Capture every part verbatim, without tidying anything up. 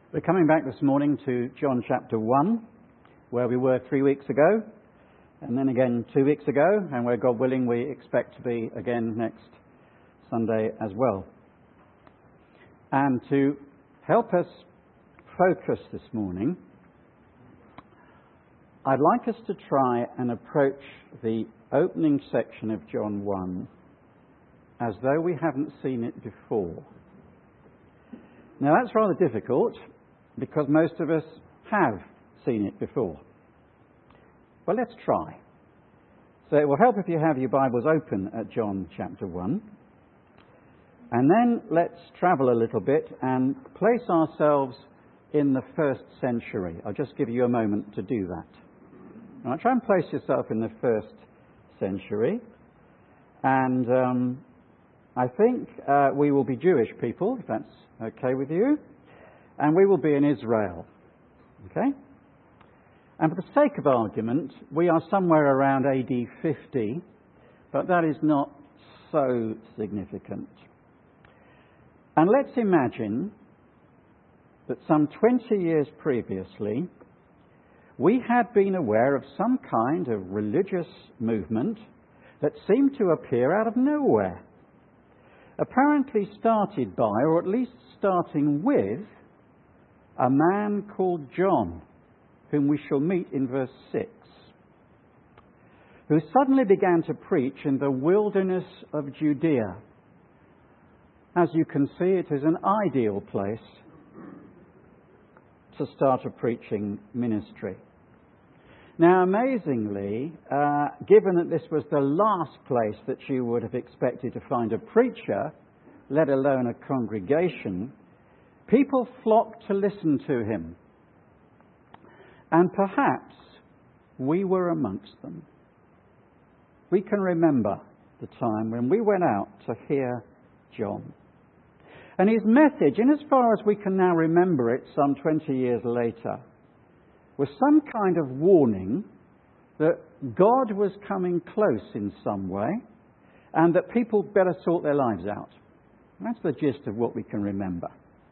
We're coming back this morning to John chapter one, where we were three weeks ago, and then again two weeks ago, and where, God willing, we expect to be again next Sunday as well. And to help us focus this morning, I'd like us to try and approach the opening section of John one as though we haven't seen it before. Now that's rather difficult, because most of us have seen it before. Well, let's try. So it will help if you have your Bibles open at John chapter one. And then let's travel a little bit and place ourselves in the first century. I'll just give you a moment to do that. Now, try and place yourself in the first century. And um, I think uh, we will be Jewish people, if that's okay with you. And we will be in Israel. Okay? And for the sake of argument, we are somewhere around A D fifty, but that is not so significant. And let's imagine that some twenty years previously, we had been aware of some kind of religious movement that seemed to appear out of nowhere. Apparently started by, or at least starting with, a man called John, whom we shall meet in verse six, who suddenly began to preach in the wilderness of Judea. As you can see, it is an ideal place to start a preaching ministry. Now, amazingly, uh, given that this was the last place that you would have expected to find a preacher, let alone a congregation, people flocked to listen to him. And perhaps we were amongst them. We can remember the time when we went out to hear John. And his message, in as far as we can now remember it some twenty years later, was some kind of warning that God was coming close in some way and that people better sort their lives out. That's the gist of what we can remember.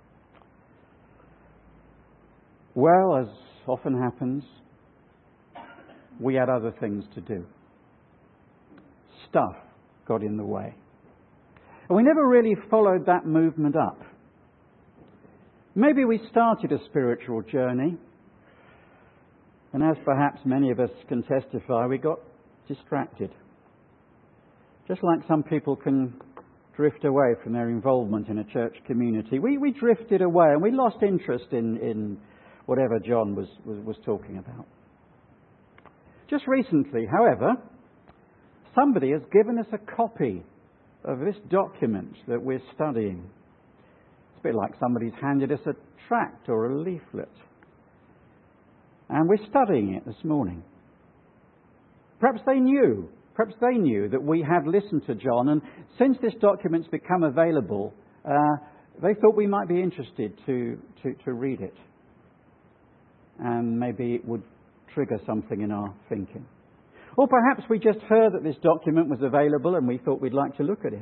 Well, as often happens, we had other things to do. Stuff got in the way. And we never really followed that movement up. Maybe we started a spiritual journey, and as perhaps many of us can testify, we got distracted. Just like some people can drift away from their involvement in a church community. We, we drifted away and we lost interest in, in whatever John was, was, was talking about. Just recently, however, somebody has given us a copy of this document that we're studying. It's a bit like somebody's handed us a tract or a leaflet. And we're studying it this morning. Perhaps they knew, perhaps they knew that we had listened to John, and since this document's become available, uh, they thought we might be interested to, to, to read it. And maybe it would trigger something in our thinking. Or perhaps we just heard that this document was available and we thought we'd like to look at it.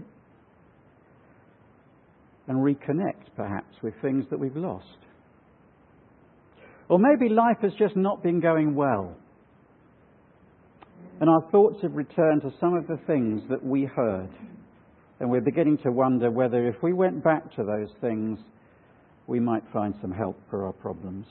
And reconnect, perhaps, with things that we've lost. Or maybe life has just not been going well. And our thoughts have returned to some of the things that we heard. And we're beginning to wonder whether if we went back to those things, we might find some help for our problems.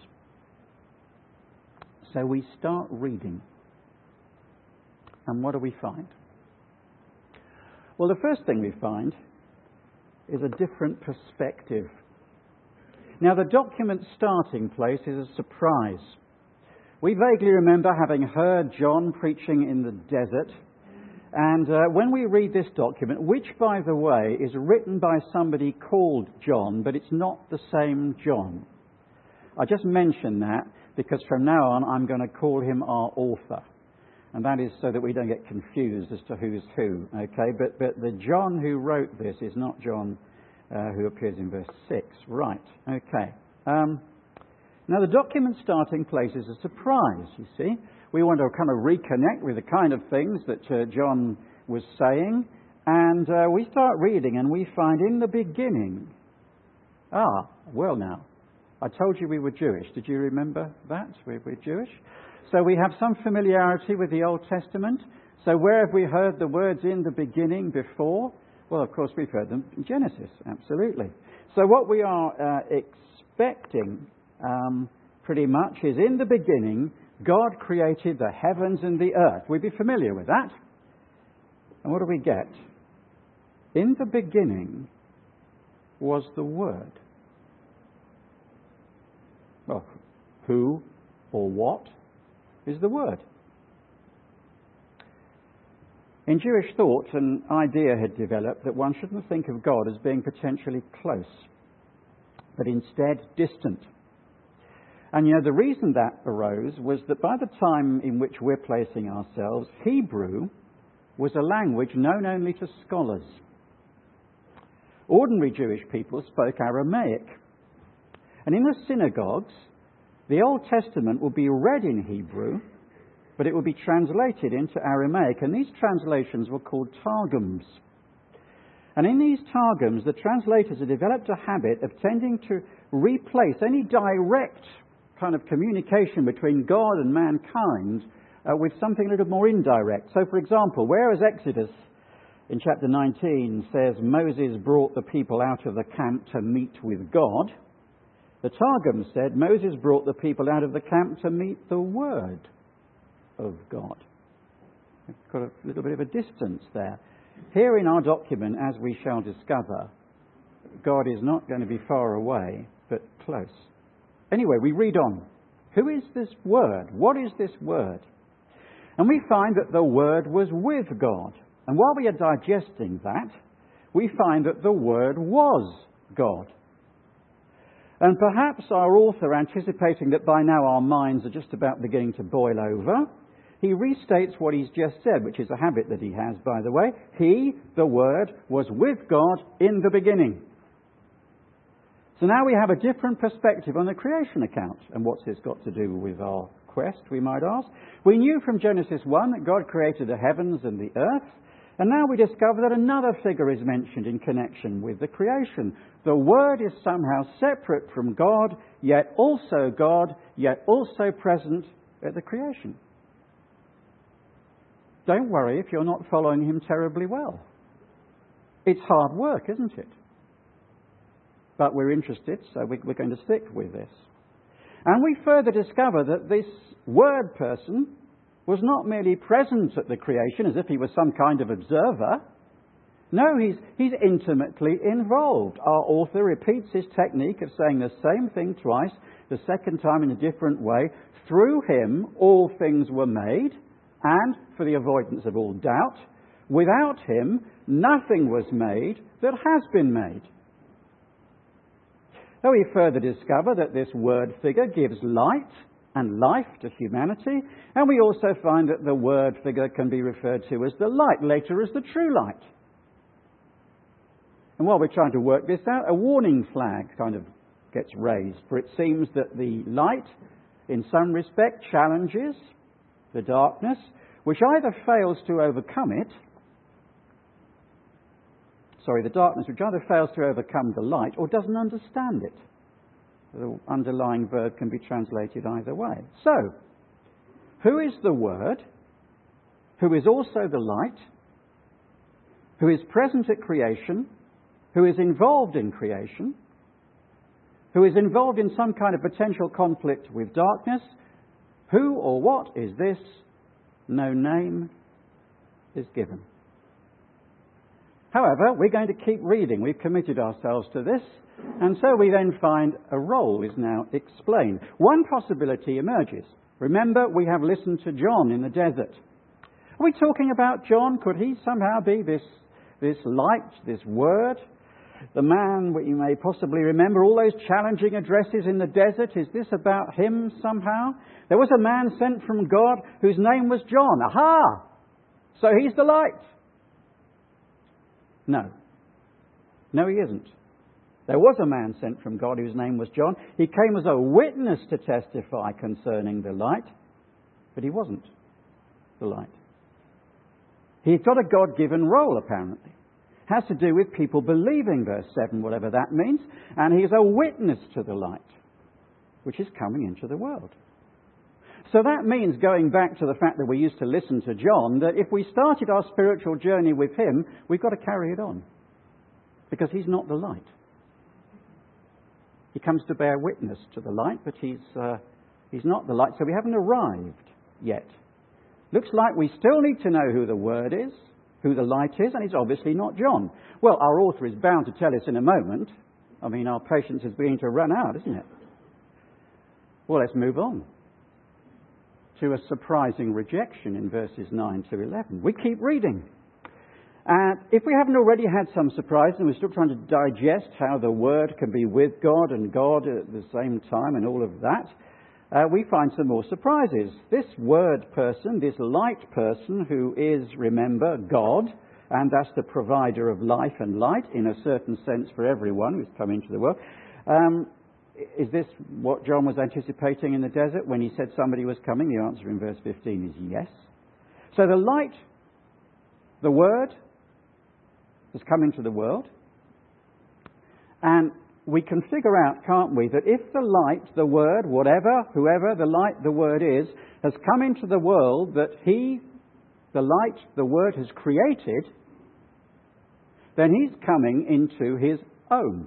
So we start reading. And what do we find? Well, the first thing we find is a different perspective. Now, the document's starting place is a surprise. We vaguely remember having heard John preaching in the desert. And uh, when we read this document, which, by the way, is written by somebody called John, but it's not the same John. I just mention that because from now on I'm going to call him our author. And that is so that we don't get confused as to who's who. Okay, but, but the John who wrote this is not John uh, who appears in verse six. Right, okay. Um, now the document starting place is a surprise, you see. We want to kind of reconnect with the kind of things that uh, John was saying. And uh, we start reading and we find in the beginning, ah, well now, I told you we were Jewish. Did you remember that? We're, we're Jewish. So we have some familiarity with the Old Testament. So where have we heard the words in the beginning before? Well, of course, we've heard them in Genesis, absolutely. So what we are uh, expecting um, pretty much is in the beginning, God created the heavens and the earth. We'd be familiar with that. And what do we get? In the beginning was the Word. Well, who or what is the Word? In Jewish thought, an idea had developed that one shouldn't think of God as being potentially close, but instead distant. And you know, the reason that arose was that by the time in which we're placing ourselves, Hebrew was a language known only to scholars. Ordinary Jewish people spoke Aramaic. And in the synagogues, the Old Testament would be read in Hebrew, but it would be translated into Aramaic. And these translations were called Targums. And in these Targums, the translators had developed a habit of tending to replace any direct kind of communication between God and mankind uh, with something a little more indirect. So, for example, whereas Exodus in chapter nineteen says Moses brought the people out of the camp to meet with God, the Targum said Moses brought the people out of the camp to meet the Word of God. We've got a little bit of a distance there. Here in our document, as we shall discover, God is not going to be far away, but close. Anyway, we read on. Who is this Word? What is this Word? And we find that the Word was with God. And while we are digesting that, we find that the Word was God. And perhaps our author, anticipating that by now our minds are just about beginning to boil over, he restates what he's just said, which is a habit that he has, by the way. He, the Word, was with God in the beginning. So now we have a different perspective on the creation account. And what's this got to do with our quest, we might ask? We knew from Genesis one that God created the heavens and the earth. And now we discover that another figure is mentioned in connection with the creation. The Word is somehow separate from God, yet also God, yet also present at the creation. Don't worry if you're not following him terribly well. It's hard work, isn't it? But we're interested, so we're going to stick with this. And we further discover that this Word person was not merely present at the creation as if he was some kind of observer. No, he's, he's intimately involved. Our author repeats his technique of saying the same thing twice, the second time in a different way. Through him all things were made, and, for the avoidance of all doubt, without him nothing was made that has been made. So we further discover that this Word figure gives light and life to humanity, and we also find that the Word figure can be referred to as the light, later as the true light. And while we're trying to work this out, a warning flag kind of gets raised, for it seems that the light, in some respect, challenges the darkness, which either fails to overcome it, sorry, the darkness which either fails to overcome the light or doesn't understand it. The underlying verb can be translated either way. So, who is the Word, who is also the light, who is present at creation, who is involved in creation, who is involved in some kind of potential conflict with darkness? Who or what is this? No name is given. However, we're going to keep reading. We've committed ourselves to this. And so we then find a role is now explained. One possibility emerges. Remember, we have listened to John in the desert. Are we talking about John? Could he somehow be this, this light, this Word? The man, you may possibly remember, all those challenging addresses in the desert. Is this about him somehow? There was a man sent from God whose name was John. Aha! So he's the light. No. No, he isn't. There was a man sent from God whose name was John. He came as a witness to testify concerning the light, but he wasn't the light. He's got a God-given role, apparently. Has to do with people believing, verse seven, whatever that means, and he's a witness to the light. which is coming into the world. So that means, going back to the fact that we used to listen to John, that if we started our spiritual journey with him, we've got to carry it on. Because he's not the light. He comes to bear witness to the light, but he's, uh, he's not the light. So we haven't arrived yet. Looks like we still need to know who the Word is, who the light is, and it's obviously not John. Well, our author is bound to tell us in a moment. I mean, our patience is beginning to run out, isn't it? Well, let's move on to a surprising rejection in verses nine to eleven. We keep reading. And if we haven't already had some surprise, and we're still trying to digest how the Word can be with God and God at the same time and all of that, uh, we find some more surprises. This Word person, this light person who is, remember, God, and that's the provider of life and light in a certain sense for everyone who's come into the world. Um, is this what John was anticipating in the desert when he said somebody was coming? The answer in verse fifteen is yes. So the light, the Word, has come into the world. And we can figure out, can't we, that if the light, the Word, whatever, whoever the light, the Word is, has come into the world that he, the light, the Word has created, then he's coming into his own.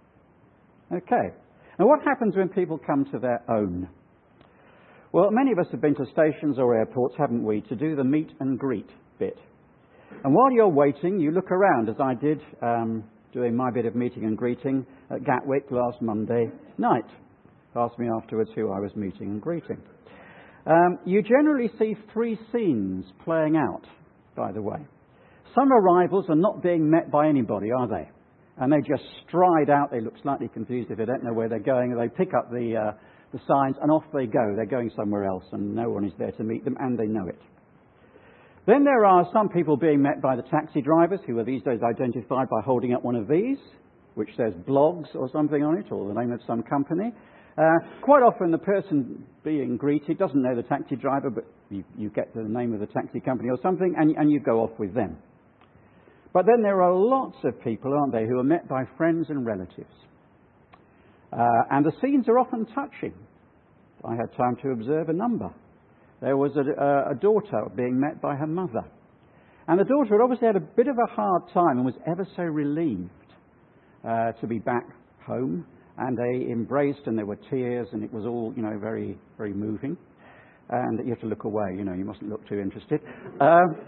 Okay. Now what happens when people come to their own? Well, many of us have been to stations or airports, haven't we, to do the meet and greet bit. And while you're waiting, you look around, as I did um, doing my bit of meeting and greeting at Gatwick last Monday night. Asked me afterwards who I was meeting and greeting. Um, you generally see three scenes playing out, by the way. Some arrivals are not being met by anybody, are they? And they just stride out. They look slightly confused if they don't know where they're going. They pick up the, uh, the signs and off they go. They're going somewhere else and no one is there to meet them and they know it. Then there are some people being met by the taxi drivers, who are these days identified by holding up one of these, which says blogs or something on it, or the name of some company. Uh, quite often the person being greeted doesn't know the taxi driver, but you, you get the name of the taxi company or something, and, and you go off with them. But then there are lots of people, aren't there, who are met by friends and relatives. Uh, and the scenes are often touching. I had time to observe a number. There was a, a daughter being met by her mother. And the daughter had obviously had a bit of a hard time and was ever so relieved uh, to be back home. And they embraced and there were tears and it was all, you know, very, very moving. And you have to look away, you know, you mustn't look too interested. Um,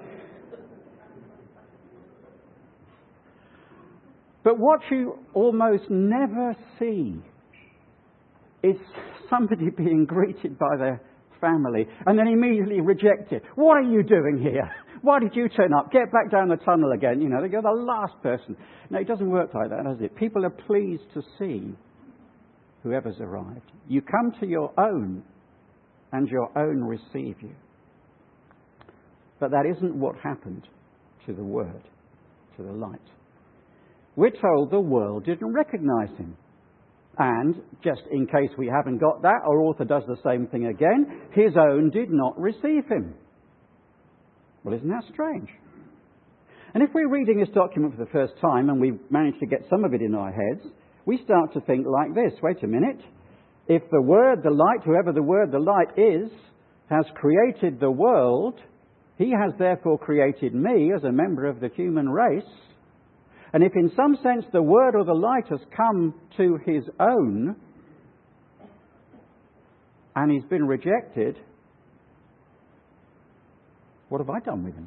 but what you almost never see is somebody being greeted by their family and then immediately rejected. What are you doing here? Why did you turn up? Get back down the tunnel again. You know, they go, the last person. No, it doesn't work like that, does it? People are pleased to see whoever's arrived. You come to your own and your own receive you. But that isn't what happened to the Word, to the light. We're told the world didn't recognize him. And, just in case we haven't got that, our author does the same thing again. His own did not receive him. Well, isn't that strange? And if we're reading this document for the first time and we've managed to get some of it in our heads, we start to think like this. Wait a minute. If the Word, the light, whoever the Word, the light is, has created the world, he has therefore created me as a member of the human race. And if in some sense the Word or the light has come to his own and he's been rejected, what have I done with him?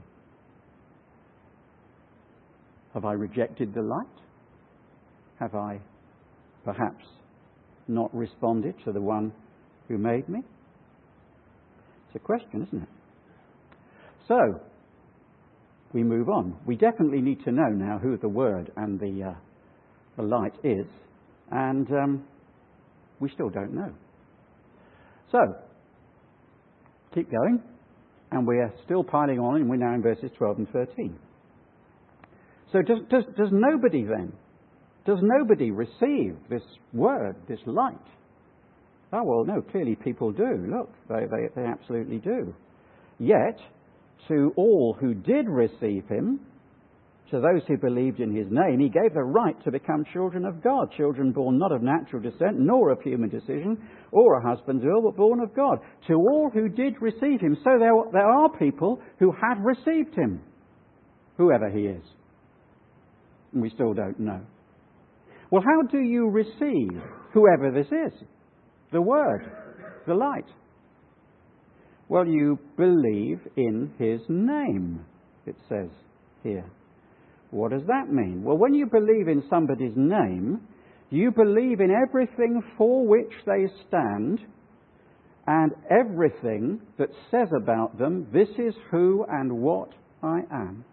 Have I rejected the light? Have I perhaps not responded to the one who made me? It's a question, isn't it? So, we move on. We definitely need to know now who the Word and the, uh, the light is, and um, we still don't know. So, keep going, and we're still piling on, and we're now in verses twelve and thirteen. So does, does, does nobody then, does nobody receive this Word, this light? Oh, well, no, clearly people do. Look, they, they, they absolutely do. Yet, to all who did receive him, to those who believed in his name, he gave the right to become children of God, children born not of natural descent, nor of human decision, or a husband's will, but born of God. To all who did receive him. So there, there are people who have received him, whoever he is. And we still don't know. Well, how do you receive whoever this is? The Word, the light. Well, you believe in his name, it says here. What does that mean? Well, when you believe in somebody's name, you believe in everything for which they stand and everything that says about them, this is who and what I am.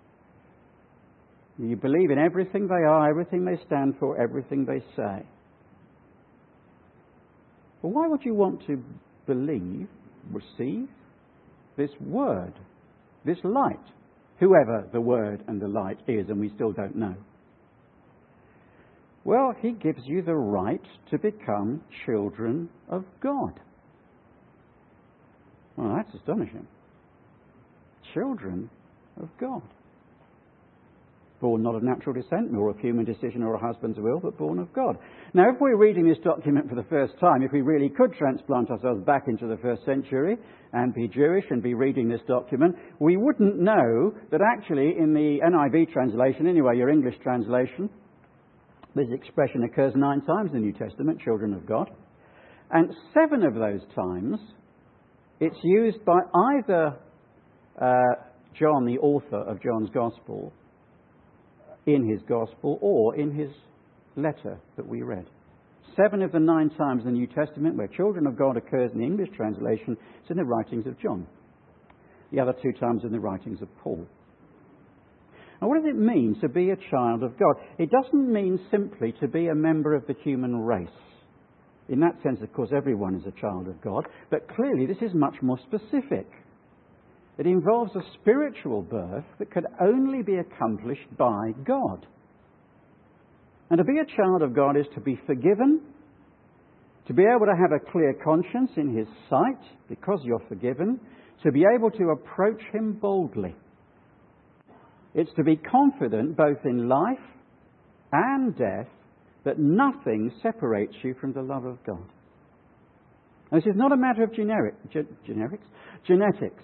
You believe in everything they are, everything they stand for, everything they say. Well, why would you want to believe, receive this word, this light? Whoever the Word and the light is, and we still don't know. Well, he gives you the right to become children of God. Well, that's astonishing. Children of God. Born not of natural descent, nor of human decision or a husband's will, but born of God. Now, if we're reading this document for the first time, if we really could transplant ourselves back into the first century and be Jewish and be reading this document, we wouldn't know that actually in the N I V translation, anyway, your English translation, this expression occurs nine times in the New Testament, children of God. And seven of those times, it's used by either uh, John, the author of John's Gospel, in his Gospel or in his letter that we read. Seven of the nine times in the New Testament where children of God occurs in the English translation, it's in the writings of John. The other two times in the writings of Paul. Now, what does it mean to be a child of God? It doesn't mean simply to be a member of the human race. In that sense, of course, everyone is a child of God, but clearly this is much more specific. It involves a spiritual birth that could only be accomplished by God. And to be a child of God is to be forgiven, to be able to have a clear conscience in his sight because you're forgiven, to be able to approach him boldly. It's to be confident both in life and death that nothing separates you from the love of God. And this is not a matter of generic, ge- generics, genetics.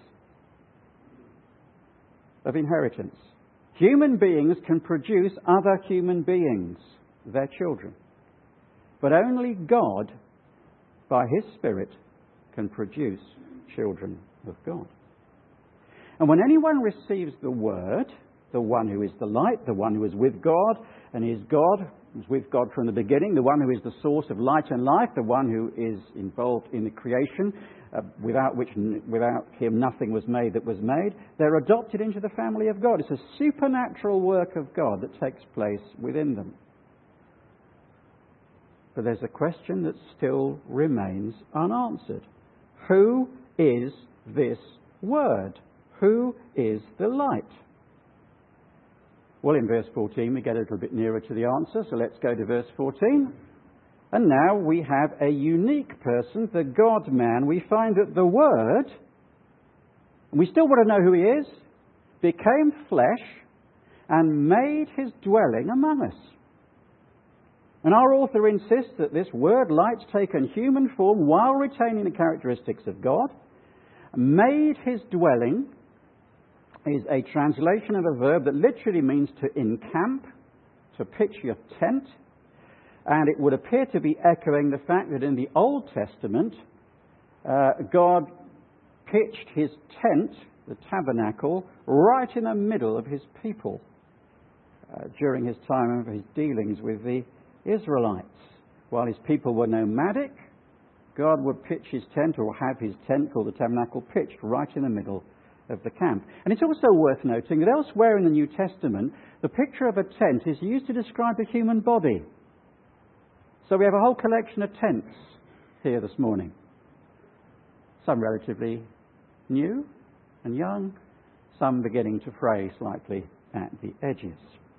Of inheritance. Human beings can produce other human beings, their children. But only God, by his Spirit, can produce children of God. And when anyone receives the Word, the one who is the light, the one who is with God, and is God, is with God from the beginning, the one who is the source of light and life, the one who is involved in the creation, uh, without which, without him nothing was made that was made, they're adopted into the family of God. It's a supernatural work of God that takes place within them. But there's a question that still remains unanswered. Who is this Word? Who is the light? Well, in verse fourteen, we get a little bit nearer to the answer, so let's go to verse fourteen. And now we have a unique person, the God-man. We find that the Word, and we still want to know who he is, became flesh and made his dwelling among us. And our author insists that this Word, light's taken human form while retaining the characteristics of God, made his dwelling, is a translation of a verb that literally means to encamp, to pitch your tent. And it would appear to be echoing the fact that in the Old Testament, uh, God pitched his tent, the tabernacle, right in the middle of his people uh, during his time of his dealings with the Israelites. While his people were nomadic, God would pitch his tent, or have his tent called the tabernacle pitched right in the middle of the camp. And it's also worth noting that elsewhere in the New Testament, the picture of a tent is used to describe the human body. So we have a whole collection of tents here this morning. Some relatively new and young, some beginning to fray slightly at the edges.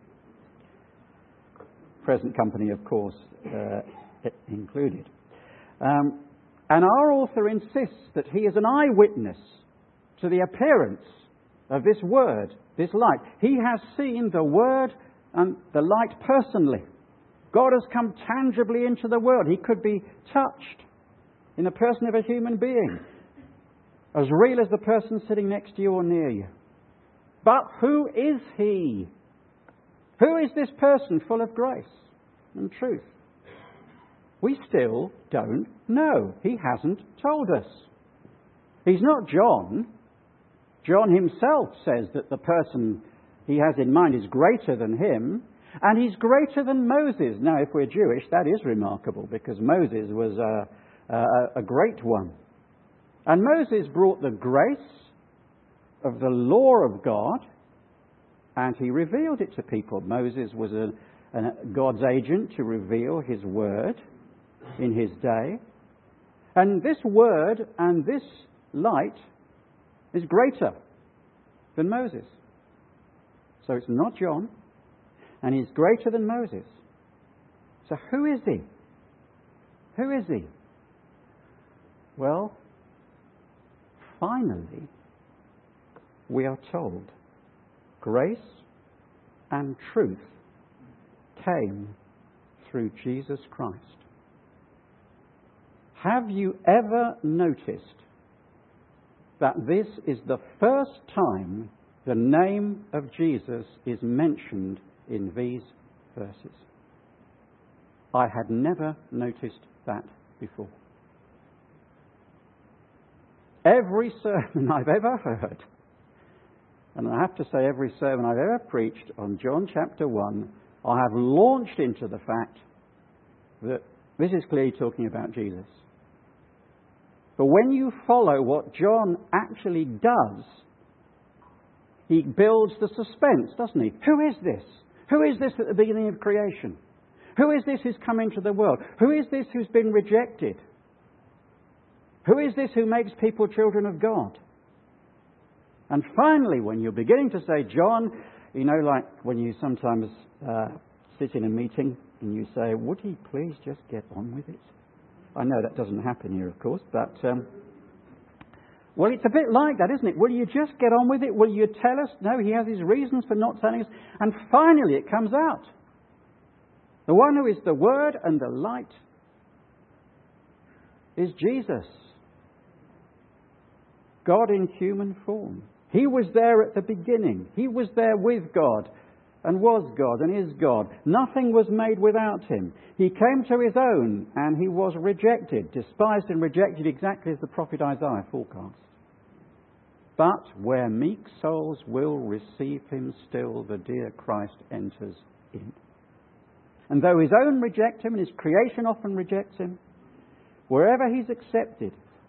Present company, of course, uh, included. Um, and our author insists that he is an eyewitness to the appearance of this Word, this light. He has seen the Word and the light personally. God has come tangibly into the world. He could be touched in the person of a human being, as real as the person sitting next to you or near you. But who is He? Who is this person full of grace and truth? We still don't know. He hasn't told us. He's not John. John himself says that the person he has in mind is greater than him, and he's greater than Moses. Now, if we're Jewish, that is remarkable, because Moses was a, a, a great one. And Moses brought the grace of the law of God, and he revealed it to people. Moses was a, a God's agent to reveal His word in his day. And this word and this light is greater than Moses. So it's not John, and he's greater than Moses. So who is he? Who is he? Well, finally, we are told grace and truth came through Jesus Christ. Have you ever noticed that this is the first time the name of Jesus is mentioned in these verses? I had never noticed that before. Every sermon I've ever heard, and I have to say every sermon I've ever preached on John chapter one, I have launched into the fact that this is clearly talking about Jesus. But when you follow what John actually does, he builds the suspense, doesn't he? Who is this? Who is this at the beginning of creation? Who is this who's come into the world? Who is this who's been rejected? Who is this who makes people children of God? And finally, when you're beginning to say, John, you know, like when you sometimes uh, sit in a meeting and you say, would he please just get on with it? I know that doesn't happen here, of course, but, um, well, it's a bit like that, isn't it? Will you just get on with it? Will you tell us? No, he has his reasons for not telling us. And finally it comes out. The one who is the Word and the light is Jesus. God in human form. He was there at the beginning. He was there with God and was God and is God. Nothing was made without him. He came to his own and he was rejected, despised and rejected, exactly as the prophet Isaiah forecast. But where meek souls will receive him still, the dear Christ enters in. And though his own reject him and his creation often rejects him, wherever he's accepted,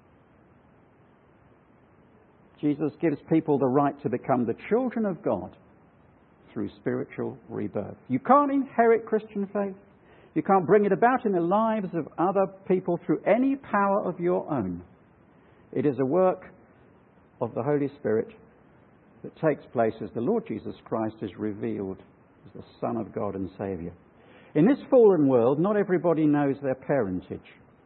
Jesus gives people the right to become the children of God through spiritual rebirth. You can't inherit Christian faith. You can't bring it about in the lives of other people through any power of your own. It is a work of the Holy Spirit that takes place as the Lord Jesus Christ is revealed as the Son of God and Saviour. In this fallen world, not everybody knows their parentage.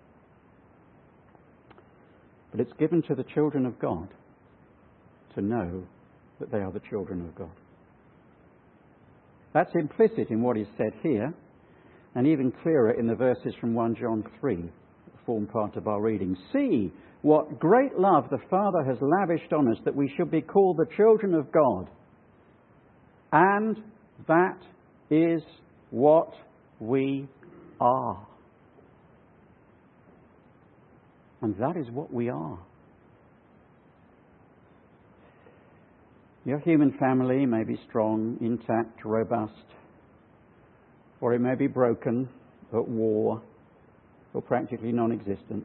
But it's given to the children of God to know that they are the children of God. That's implicit in what is said here, and even clearer in the verses from First John three, that form part of our reading. See what great love the Father has lavished on us, that we should be called the children of God. And that is what we are. And that is what we are. Your human family may be strong, intact, robust, or it may be broken, at war, or practically non-existent.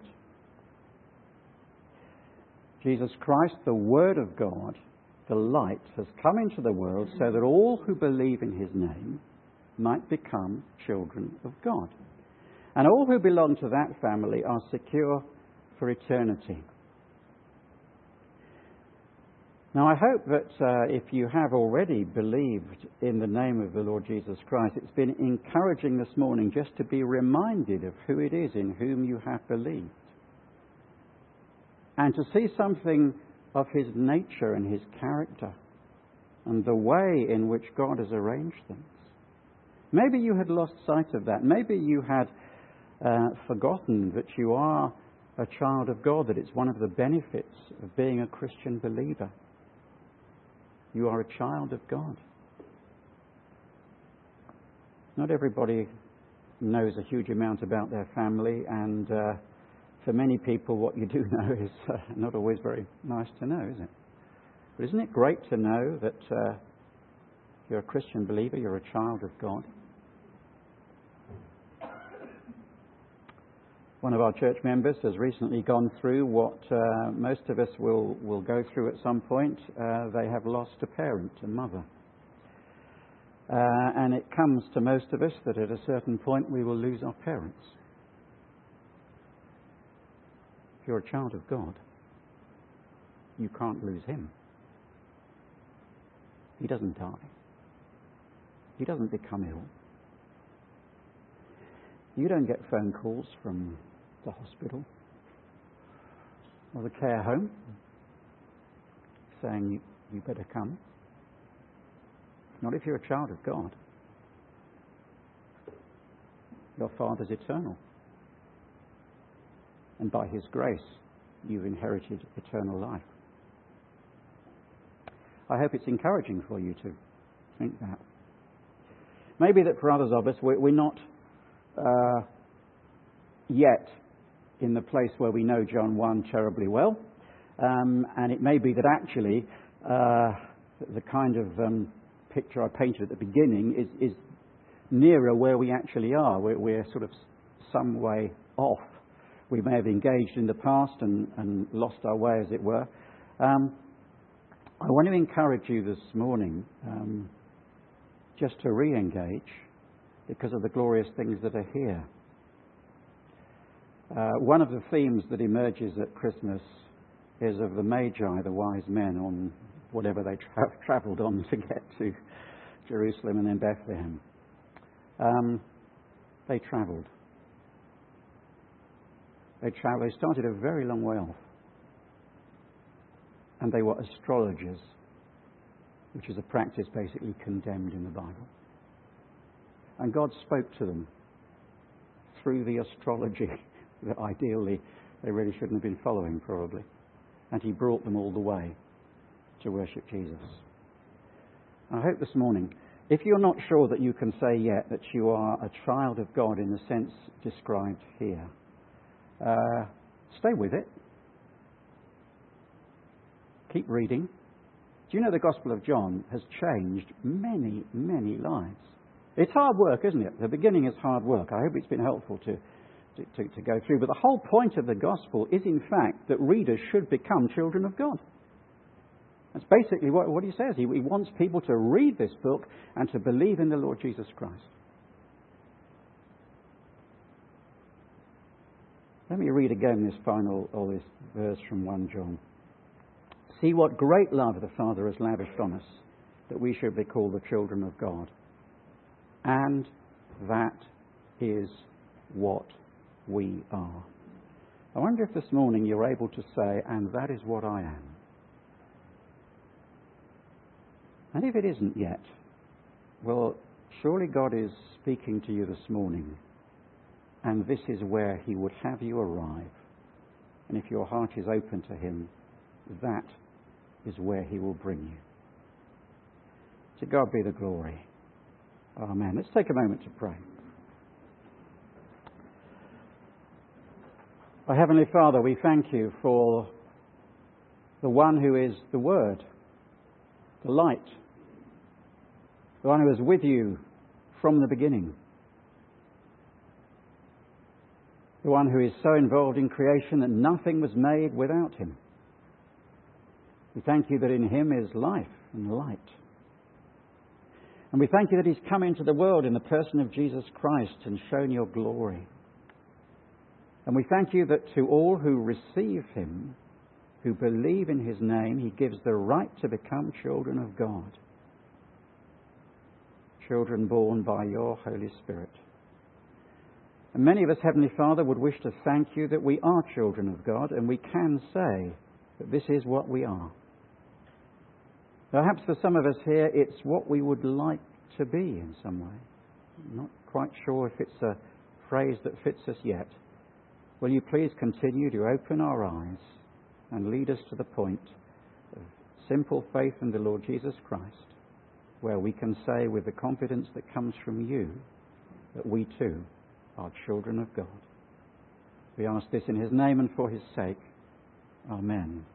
Jesus Christ, the Word of God, the light, has come into the world so that all who believe in his name might become children of God. And all who belong to that family are secure for eternity. Now, I hope that uh, if you have already believed in the name of the Lord Jesus Christ, it's been encouraging this morning just to be reminded of who it is in whom you have believed. And to see something of his nature and his character and the way in which God has arranged things. Maybe you had lost sight of that. Maybe you had uh, forgotten that you are a child of God, that it's one of the benefits of being a Christian believer. You are a child of God. Not everybody knows a huge amount about their family, and uh, for many people what you do know is uh, not always very nice to know, is it? But isn't it great to know that uh, you're a Christian believer, you're a child of God? One of our church members has recently gone through what uh, most of us will, will go through at some point. Uh, they have lost a parent, a mother. Uh, and it comes to most of us that at a certain point we will lose our parents. If you're a child of God, you can't lose Him. He doesn't die. He doesn't become ill. You don't get phone calls from the hospital or the care home saying you, you better come. Not if you're a child of God. Your Father's eternal. And by His grace, you've inherited eternal life. I hope it's encouraging for you to think that. Maybe that for others of us, we're, we're not uh, yet in the place where we know John one terribly well. Um, and it may be that actually uh, the kind of um, picture I painted at the beginning is, is nearer where we actually are. We're, we're sort of some way off. We may have engaged in the past and, and lost our way, as it were. Um, I want to encourage you this morning um, just to re-engage because of the glorious things that are here. Uh, one of the themes that emerges at Christmas is of the Magi, the wise men, on whatever they tra- travelled on to get to Jerusalem and then Bethlehem. Um, they travelled. They travelled. They started a very long way off. And they were astrologers, which is a practice basically condemned in the Bible. And God spoke to them through the astrology that ideally they really shouldn't have been following, probably. And He brought them all the way to worship Jesus. I hope this morning, if you're not sure that you can say yet that you are a child of God in the sense described here, uh, stay with it. Keep reading. Do you know the Gospel of John has changed many, many lives? It's hard work, isn't it? The beginning is hard work. I hope it's been helpful to, to, to, to go through. But the whole point of the Gospel is, in fact, that readers should become children of God. That's basically what, what he says. He, he wants people to read this book and to believe in the Lord Jesus Christ. Let me read again this final, or this verse from First John. See what great love the Father has lavished on us, that we should be called the children of God. And that is what we are. I wonder if this morning you're able to say, and that is what I am. And if it isn't yet, well, surely God is speaking to you this morning, and this is where He would have you arrive. And if your heart is open to Him, that is where He will bring you. To God be the glory. Amen. Let's take a moment to pray. Our Heavenly Father, we thank You for the one who is the Word, the light, the one who is with You from the beginning, the one who is so involved in creation that nothing was made without Him. We thank You that in Him is life and light. And we thank You that He's come into the world in the person of Jesus Christ and shown Your glory. And we thank You that to all who receive Him, who believe in His name, He gives the right to become children of God. Children born by Your Holy Spirit. And many of us, Heavenly Father, would wish to thank You that we are children of God, and we can say that this is what we are. Perhaps for some of us here, it's what we would like to be in some way. Not quite sure if it's a phrase that fits us yet. Will you please continue to open our eyes and lead us to the point of simple faith in the Lord Jesus Christ, where we can say with the confidence that comes from you that we too are children of God. We ask this in his name and for his sake. Amen.